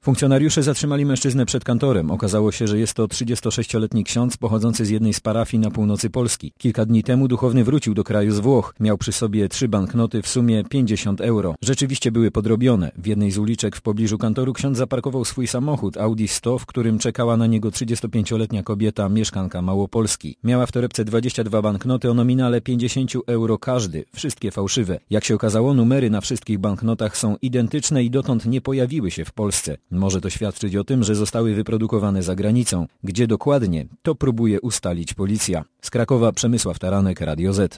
Funkcjonariusze zatrzymali mężczyznę przed kantorem. Okazało się, że jest to 36-letni ksiądz pochodzący z jednej z parafii na północy Polski. Kilka dni temu duchowny wrócił do kraju z Włoch. Miał przy sobie 3 banknoty w sumie 50 euro. Rzeczywiście były podrobione. W jednej z uliczek w pobliżu kantoru ksiądz zaparkował swój samochód Audi 100, w którym czekała na niego 35-letnia kobieta, mieszkanka Małopolski. Miała w torebce 22 banknoty o nominale 50 euro każdy. Wszystkie fałszywe. Jak się okazało, numery na wszystkich banknotach są identyczne i dotąd nie pojawiły się w Polsce. Może to świadczyć o tym, że zostały wyprodukowane za granicą. Gdzie dokładnie, to próbuje ustalić policja. Z Krakowa Przemysław Taranek, Radio Z.